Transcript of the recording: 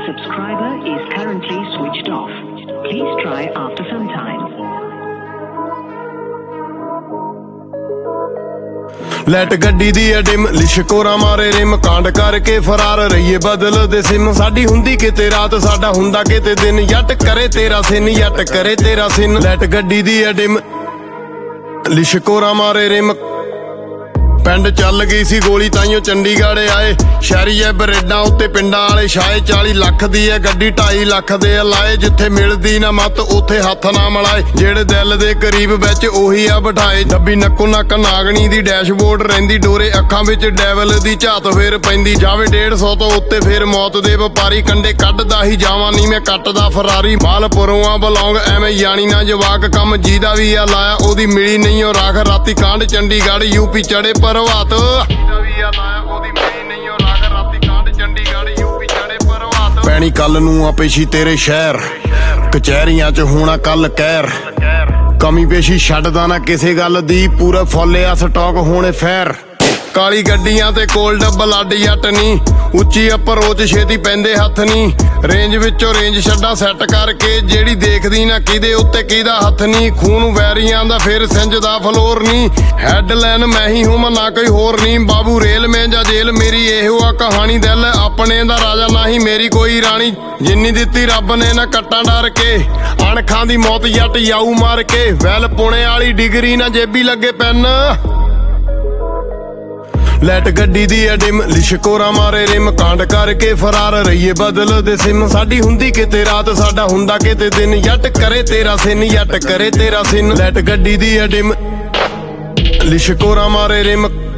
subscriber is currently switched off. Please try after some time. Late ਗੱਡੀ ਦੀ ਅਡਿਮ ਲਿਸ਼ਕੋਰਾ ਮਾਰੇ rim ਕਾਂਡ ਕਰਕੇ ਫਰਾਰ ਰਹੀਏ ਬਦਲਦੇ ਸਿਮ ਸਾਡੀ ਹੁੰਦੀ ਕਿਤੇ ਰਾਤ ਸਾਡਾ ਹੁੰਦਾ ਕਿਤੇ ਦਿਨ ਜੱਟ ਕਰੇ ਤੇਰਾ ਸਿਨ ਜੱਟ ਕਰੇ ਤੇਰਾ ਸਿਨ ਲੈਟ ਗੱਡੀ ਦੀ ਅਡਿਮ ਲਿਸ਼ਕੋਰਾ ਮਾਰੇ ਰਿਮ ਪਿੰਡ ਚੱਲ ਗਈ ਸੀ ਗੋਲੀ ਤਾਈਓ ਚੰਡੀਗੜ੍ਹ ਆਏ ਸ਼ਹਿਰੀ ਐ ਬਰੇਡਾਂ ਉੱਤੇ ਪਿੰਡਾਂ ਵਾਲੇ ਛਾਏ 40 ਲੱਖ ਦੀ ਐ ਗੱਡੀ 2.5 ਲੱਖ ਦੇ ਲਾਏ ਜਿੱਥੇ ਮਿਲਦੀ ਨਾ ਮੱਤ ਉੱਥੇ ਹੱਥ ਨਾ ਮਲਾਏ ਜਿਹੜੇ ਦਿਲ ਦੇ ਕਰੀਬ ਵਿੱਚ ਉਹੀ ਆ ਬਿਠਾਏ ਡੱਬੀ ਨੱਕੋ ਨੱਕ ਨਾਗਣੀ ਦੀ ਡੈਸ਼ਬੋਰਡ ਰਹਿੰਦੀ ਡੋਰੇ ਅੱਖਾਂ ਵਿੱਚ ਡੈਵਲ ਦੀ ਝਾਤ ਫੇਰ ਪੈਂਦੀ ਜਾਵੇ 150 ਤੋਂ ਉੱਤੇ ਫੇਰ ਮੌਤ ਦੇ ਵਪਾਰੀ ਕੰਡੇ ਕੱਢਦਾ ਹੀ ਜਾਵਾਂ ਨੀ ਮੈਂ ਕੱਟਦਾ ਫਰਾਰੀ ਮਾਲਪੁਰੋਂ ਆ ਬਲੌਂਗ ਐਵੇਂ ਯਾਨੀ ਨਾ ਜਵਾਕ ਕੰਮ ਜਿਹਦਾ ਵੀ ਆ ਲਾਇਆ ਉਹਦੀ ਮਿਲੀ ਨਹੀਂ ਉਹ ਰਾਖ ਰਾਤੀ ਕਾਂਡ ਚੰਡੀਗੜ੍ਹ ਯੂਪੀ ਚੜੇ ਪ੍ਰਭਾਤ ਪੈਣੀ ਕੱਲ ਨੂੰ ਆ ਪੇਸ਼ੀ ਤੇਰੇ ਸ਼ਹਿਰ ਕਚਹਿਰੀਆਂ ਚ ਹੋਣਾ ਕੱਲ ਕਹਿਰ ਕਮੀ ਪੇਸ਼ੀ ਛੱਡਦਾ ਨਾ ਕਿਸੇ ਗੱਲ ਦੀ ਪੂਰਾ ਫੁੱਲਿਆ ਸਟਾਕ ਹੋਣੇ ਫੈਰ ਕਾਲੀ ਗੱਡੀਆਂ ਤੇ ਕੋਲਡ ਬਲੱਡ ਜੱਟ ਨੀ ਉੱਚੀ ਅਪਰੋਚ ਛੇਤੀ ਪੈਂਦੇ ਹੱਥ ਨੀ ਰੇਂਜ ਵਿੱਚੋਂ ਰੇਂਜ ਛੱਡਾ ਸੈੱਟ ਕਰਕੇ ਜਿਹੜੀ ਦੇਖਦੀ ਨਾ ਕਿਹਦੇ ਉੱਤੇ ਕਿਹਦਾ ਹੱਥ ਨੀ ਖੂਨ ਵੈਰੀਆਂ ਦਾ ਫੇਰ ਸਿੰਜ ਦਾ ਫਲੋਰ ਨੀ ਹੈਡਲਾਈਨ ਮੈਂ ਹੀ ਹੂੰ ਨਾ ਕੋਈ ਹੋਰ ਨੀ ਬਾਬੂ ਰੇਲ ਮੈਂ ਜਾਂ ਜੇਲ ਮੇਰੀ ਇਹੋ ਆ ਕਹਾਣੀ ਦਿਲ ਆਪਣੇ ਦਾ ਰਾਜਾ ਨਾ ਹੀ ਮੇਰੀ ਕੋਈ ਰਾਣੀ ਜਿੰਨੀ ਦਿੱਤੀ ਰੱਬ ਨੇ ਨਾ ਕੱਟਾਂ ਡਰ ਕੇ ਅਣਖਾਂ ਦੀ ਮੌਤ ਜੱਟ ਜਾਊ ਮਾਰ ਕੇ ਵੈਲ ਪੁਣੇ ਵਾਲੀ ਡਿਗਰੀ ਨਾ ਜੇਬੀ ਲੱਗੇ ਪੈਨ ਲੈਟ ਗੱਡੀ ਦੀ ਅਡਿਮ ਲਿਸ਼ਕੋਰਾ ਮਾਰੇ ਰਿਮ ਕਾਂਡ ਕਰਕੇ ਫਰਾਰ ਰਹੀਏ ਬਦਲਦੇ ਸਿਮ ਸਾਡੀ ਹੁੰਦੀ ਕਿਤੇ ਰਾਤ ਸਾਡਾ ਹੁੰਦਾ ਕਿਤੇ ਦਿਨ ਜੱਟ ਕਰੇ ਤੇਰਾ ਸਿਨ ਜੱਟ ਕਰੇ ਤੇਰਾ ਸਿਨ ਲੈਟ ਗੱਡੀ ਦੀ ਅਡਿਮ ਲਿਸ਼ਕੋਰਾ ਮਾਰੇ ਰਿਮ